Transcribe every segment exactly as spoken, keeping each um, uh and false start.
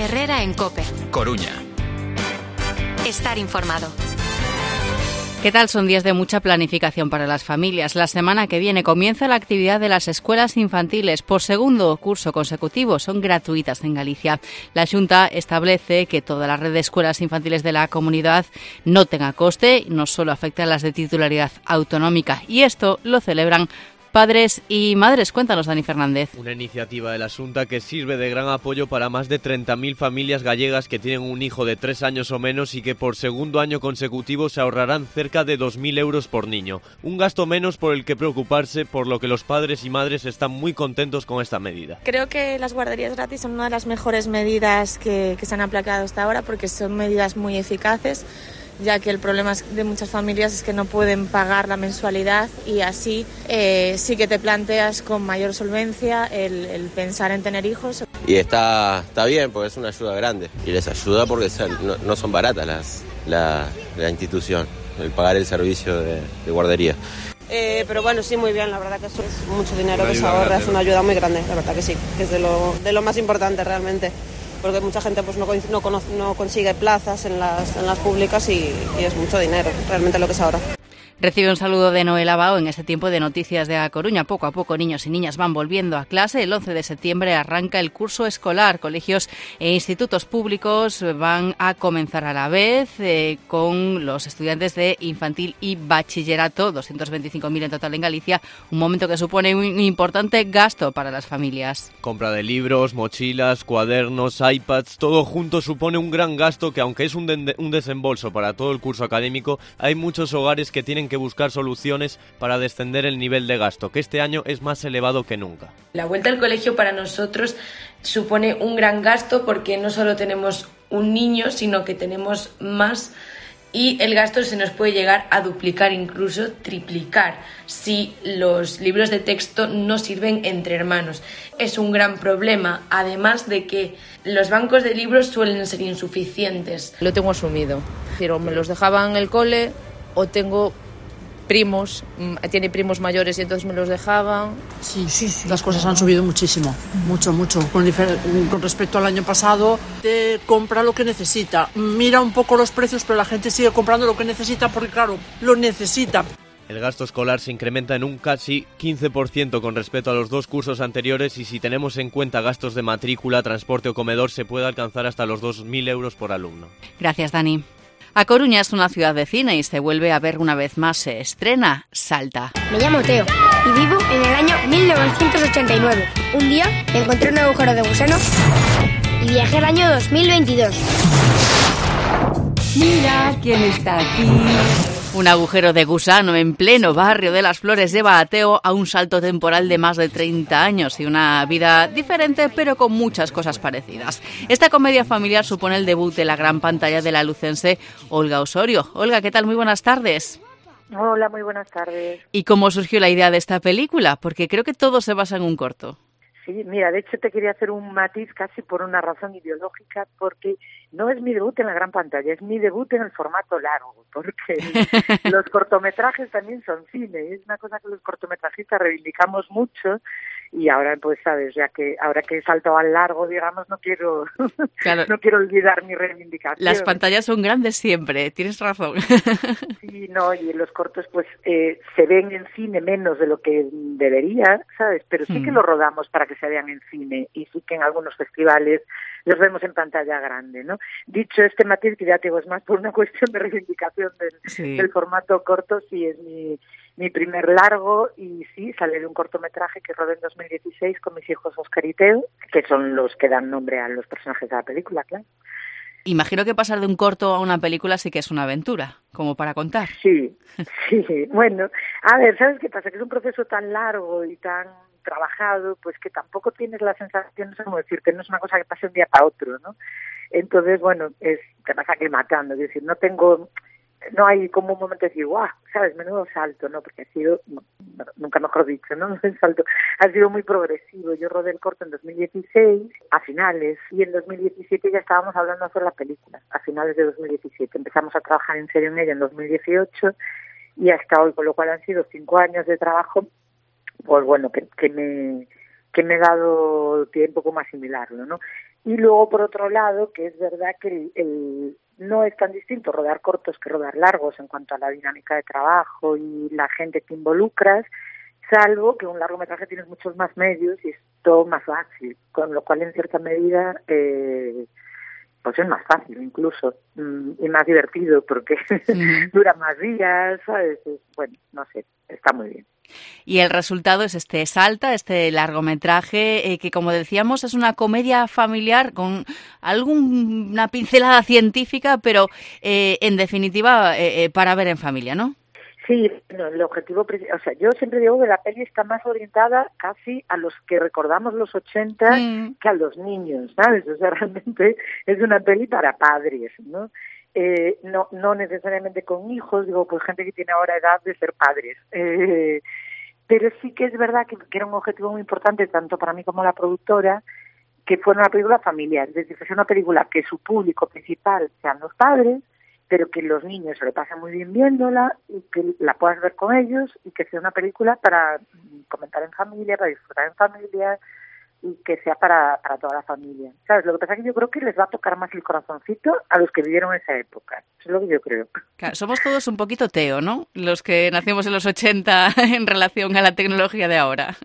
Herrera en COPE. Coruña. Estar informado. ¿Qué tal? Son días de mucha planificación para las familias. La semana que viene comienza la actividad de las escuelas infantiles. Por segundo curso consecutivo son gratuitas en Galicia. La Xunta establece que toda la red de escuelas infantiles de la comunidad no tenga coste, no solo afecta a las de titularidad autonómica. Y esto lo celebran padres y madres. Cuéntanos, Dani Fernández. Una iniciativa de la Xunta que sirve de gran apoyo para más de treinta mil familias gallegas que tienen un hijo de tres años o menos y que por segundo año consecutivo se ahorrarán cerca de dos mil euros por niño. Un gasto menos por el que preocuparse, por lo que los padres y madres están muy contentos con esta medida. Creo que las guarderías gratis son una de las mejores medidas que, que se han aplicado hasta ahora, porque son medidas muy eficaces, ya que el problema de muchas familias es que no pueden pagar la mensualidad y así eh, sí que te planteas con mayor solvencia el, el pensar en tener hijos. Y está, está bien, porque es una ayuda grande y les ayuda porque no, no son baratas las, la, la institución, el pagar el servicio de, de guardería. Eh, pero bueno, sí, muy bien, la verdad que eso es mucho dinero que se ahorra, es una ayuda muy grande, la verdad que sí, que es de lo, de lo más importante realmente. Porque mucha gente pues no, no, conoce, no consigue plazas en las, en las públicas y, y es mucho dinero, realmente lo que se ahorra. Recibe un saludo de Noela Bao en este tiempo de noticias de A Coruña. Poco a poco niños y niñas van volviendo a clase. El once de septiembre arranca el curso escolar. Colegios e institutos públicos van a comenzar a la vez eh, con los estudiantes de infantil y bachillerato, doscientos veinticinco mil en total en Galicia, un momento que supone un importante gasto para las familias. Compra de libros, mochilas, cuadernos, iPads, todo junto supone un gran gasto que, aunque es un, de- un desembolso para todo el curso académico, hay muchos hogares que tienen que buscar soluciones para descender el nivel de gasto, que este año es más elevado que nunca. La vuelta al colegio para nosotros supone un gran gasto porque no solo tenemos un niño, sino que tenemos más y el gasto se nos puede llegar a duplicar, incluso triplicar, si los libros de texto no sirven entre hermanos. Es un gran problema, además de que los bancos de libros suelen ser insuficientes. Lo tengo asumido, pero me los dejaban en el cole o tengo primos, tiene primos mayores y entonces me los dejaban. Sí, sí, sí. Las cosas han subido muchísimo, mucho, mucho. Con, difer- con respecto al año pasado, te compra lo que necesita. Mira un poco los precios, pero la gente sigue comprando lo que necesita porque, claro, lo necesita. El gasto escolar se incrementa en un casi quince por ciento con respecto a los dos cursos anteriores y si tenemos en cuenta gastos de matrícula, transporte o comedor, se puede alcanzar hasta los dos mil euros por alumno. Gracias, Dani. A Coruña es una ciudad de cine y se vuelve a ver una vez más. Se estrena Salta. Me llamo Teo y vivo en el año mil novecientos ochenta y nueve. Un día encontré un agujero de gusano y viajé al año dos mil veintidós. Mira quién está aquí. Un agujero de gusano en pleno barrio de Las Flores lleva a Teo a un salto temporal de más de treinta años y una vida diferente, pero con muchas cosas parecidas. Esta comedia familiar supone el debut de la gran pantalla de la lucense Olga Osorio. Olga, ¿qué tal? Muy buenas tardes. Hola, muy buenas tardes. ¿Y cómo surgió la idea de esta película? Porque creo que todo se basa en un corto. Sí, mira, de hecho te quería hacer un matiz casi por una razón ideológica, porque no es mi debut en la gran pantalla, es mi debut en el formato largo, porque los cortometrajes también son cine, es una cosa que los cortometrajistas reivindicamos mucho y ahora pues sabes, ya que ahora que he saltado al largo, digamos, no quiero claro. no quiero olvidar mi reivindicación. Las pantallas son grandes siempre, tienes razón. Sí, no, y los cortos pues eh, se ven en cine menos de lo que debería, ¿sabes? Pero sí que lo rodamos para que se vean en cine y sí que en algunos festivales los vemos en pantalla grande, ¿no? Dicho este matiz, que ya te digo, es más por una cuestión de reivindicación del, sí. del formato corto, sí es mi, mi primer largo y sí, sale de un cortometraje que rodé en dos mil dieciséis con mis hijos Óscar y Teo, que son los que dan nombre a los personajes de la película, claro. Imagino que pasar de un corto a una película sí que es una aventura, como para contar. Sí, sí, bueno, a ver, ¿sabes qué pasa? Que es un proceso tan largo y tan trabajado, pues que tampoco tienes la sensación, no sé cómo decirte, no es una cosa que pase un día para otro, ¿no? Entonces, bueno, es te vas aclimatando, es decir, no tengo, no hay como un momento de decir, guau, ¿sabes? Menudo salto, ¿no? Porque ha sido, no, nunca mejor dicho, ¿no? El salto ha sido muy progresivo. Yo rodé el corto en dos mil dieciséis, a finales, y en dos mil diecisiete ya estábamos hablando de hacer la película, a finales de dos mil diecisiete. Empezamos a trabajar en serio en ella en dos mil dieciocho y hasta hoy, con lo cual han sido cinco años de trabajo, pues bueno, que, que me que me he dado tiempo como asimilarlo, ¿no? Y luego, por otro lado, que es verdad que el, el, no es tan distinto rodar cortos que rodar largos en cuanto a la dinámica de trabajo y la gente que involucras, salvo que un largometraje tienes muchos más medios y es todo más fácil, con lo cual en cierta medida eh, pues es más fácil incluso y más divertido porque uh-huh. dura más días, ¿sabes? Es, bueno, no sé, está muy bien. Y el resultado es este Salta, este largometraje eh, que, como decíamos, es una comedia familiar con alguna pincelada científica, pero eh, en definitiva eh, eh, para ver en familia, ¿no? Sí, no, el objetivo, o sea, yo siempre digo que la peli está más orientada casi a los que recordamos los ochenta mm. que a los niños, ¿sabes? O sea, realmente es una peli para padres, ¿no? Eh, no no necesariamente con hijos, digo, pues gente que tiene ahora edad de ser padres. Eh, pero sí que es verdad que, que era un objetivo muy importante, tanto para mí como la productora, que fuera una película familiar, es decir, que sea una película que su público principal sean los padres, pero que los niños se lo pasen muy bien viéndola y que la puedas ver con ellos y que sea una película para comentar en familia, para disfrutar en familia y que sea para, para toda la familia. ¿Sabes? Lo que pasa es que yo creo que les va a tocar más el corazoncito a los que vivieron esa época. Eso es lo que yo creo. Claro, somos todos un poquito Teo, ¿no? Los que nacimos en los ochenta en relación a la tecnología de ahora.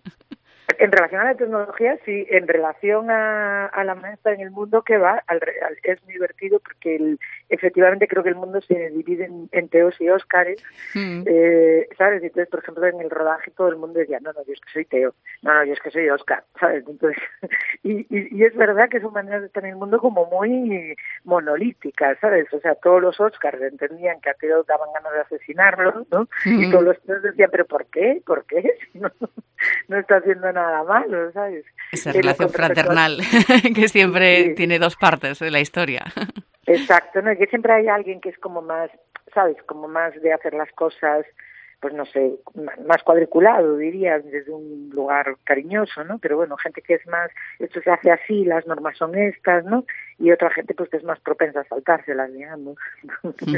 En relación a la tecnología, sí. En relación a, a la maestra en el mundo que va, al, al, es muy divertido porque el, efectivamente creo que el mundo se divide en, en Teos y Óscares, mm. eh, ¿sabes? Entonces, por ejemplo, en el rodaje todo el mundo decía, no, no, yo es que soy Teo, no, no, yo es que soy Óscar, ¿sabes? Entonces, y, y, y es verdad que son maneras de estar en el mundo como muy monolíticas, ¿sabes? O sea, todos los Óscars entendían que a Teo daban ganas de asesinarlo, ¿no? Mm. Y todos los Teos decían, ¿pero por qué? ¿Por qué? No, no está haciendo nada nada malo, ¿sabes? Esa relación fraternal que siempre sí. tiene dos partes de la historia. Exacto, ¿no? Y que siempre hay alguien que es como más, ¿sabes? Como más de hacer las cosas, pues no sé, más cuadriculado, diría, desde un lugar cariñoso, ¿no? Pero bueno, gente que es más, esto se hace así, las normas son estas, ¿no? Y otra gente pues que es más propensa a saltárselas, digamos. Mm.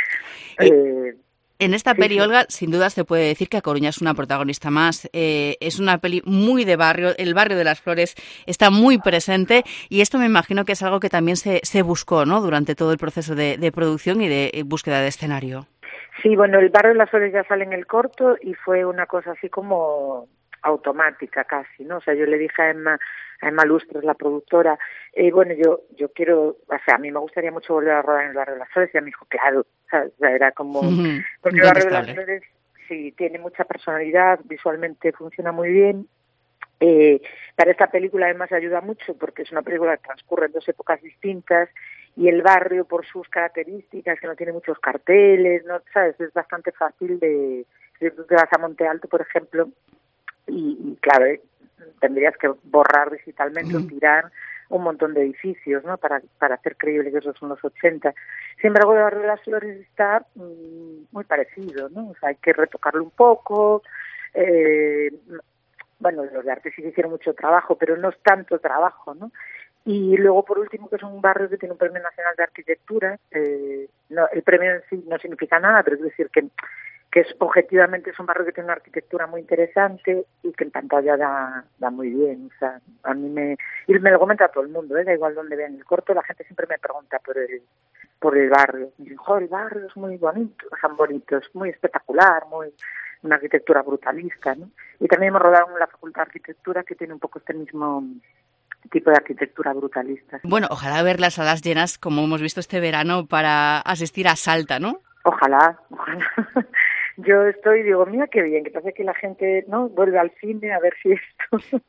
eh, En esta peli, sí, sí. Olga, sin duda se puede decir que A Coruña es una protagonista más. Eh, es una peli muy de barrio, el barrio de las Flores está muy presente y esto me imagino que es algo que también se, se buscó, ¿no? Durante todo el proceso de, de producción y de búsqueda de escenario. Sí, bueno, el barrio de las Flores ya sale en el corto y fue una cosa así como automática casi, ¿no? O sea, yo le dije a Emma, a Emma Lustres, la productora, eh, bueno, yo yo quiero, o sea, a mí me gustaría mucho volver a rodar en el barrio de las Flores y ella me dijo, claro, ¿sabes? O sea, era como, uh-huh. porque el barrio de las Flores sí tiene mucha personalidad, visualmente funciona muy bien. Eh, para esta película además ayuda mucho porque es una película que transcurre en dos épocas distintas y el barrio por sus características, que no tiene muchos carteles, no, ¿sabes? Es bastante fácil de, si tú te vas a Monte Alto, por ejemplo, y, y claro, eh, tendrías que borrar digitalmente o tirar un montón de edificios, ¿no? Para, para hacer creíble que esos son los ochenta. Sin embargo, el barrio de las Flores está mmm, muy parecido, ¿no? O sea, hay que retocarlo un poco. Eh, bueno, los de arte sí que hicieron mucho trabajo, pero no es tanto trabajo, ¿no? Y luego, por último, que es un barrio que tiene un Premio Nacional de Arquitectura. Eh, no, el premio en sí no significa nada, pero es decir que que es objetivamente es un barrio que tiene una arquitectura muy interesante y que en pantalla da, da muy bien. O sea, a mí me... Y me lo comenta todo el mundo, ¿eh? Da igual donde vean el corto, la gente siempre me pregunta por el por el barrio. Y dicen, joder, el barrio es muy bonito, son bonitos, muy espectacular, muy una arquitectura brutalista, ¿no? Y también me rodaron en la Facultad de Arquitectura, que tiene un poco este mismo tipo de arquitectura brutalista. Bueno, ojalá ver las salas llenas, como hemos visto este verano, para asistir a Salta, ¿no? Ojalá, ojalá. Yo estoy, digo, mira qué bien, que pasa que la gente no vuelve al cine a ver si esto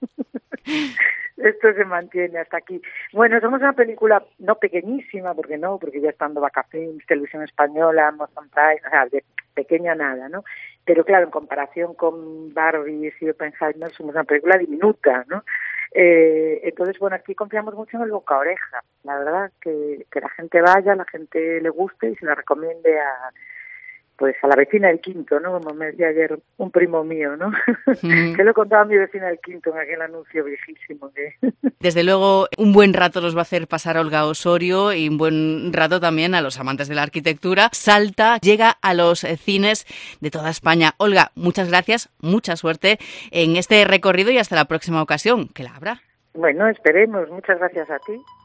esto se mantiene hasta aquí. Bueno, somos una película no pequeñísima, porque no, porque ya estando Vacafilms, Televisión Española, Amazon Prime, o sea, de pequeña nada, ¿no? Pero claro, en comparación con Barbie y Oppenheimer, somos una película diminuta, ¿no? Eh, entonces, bueno, aquí confiamos mucho en el boca a oreja, la verdad, que, que la gente vaya, la gente le guste y se la recomiende a pues a la vecina del quinto, ¿no? Como me decía ayer un primo mío, ¿no? Mm. Que lo contaba a mi vecina del quinto en aquel anuncio viejísimo. Que... Desde luego, un buen rato los va a hacer pasar Olga Osorio y un buen rato también a los amantes de la arquitectura. Salta llega a los cines de toda España. Olga, muchas gracias, mucha suerte en este recorrido y hasta la próxima ocasión, que la habrá. Bueno, esperemos. Muchas gracias a ti.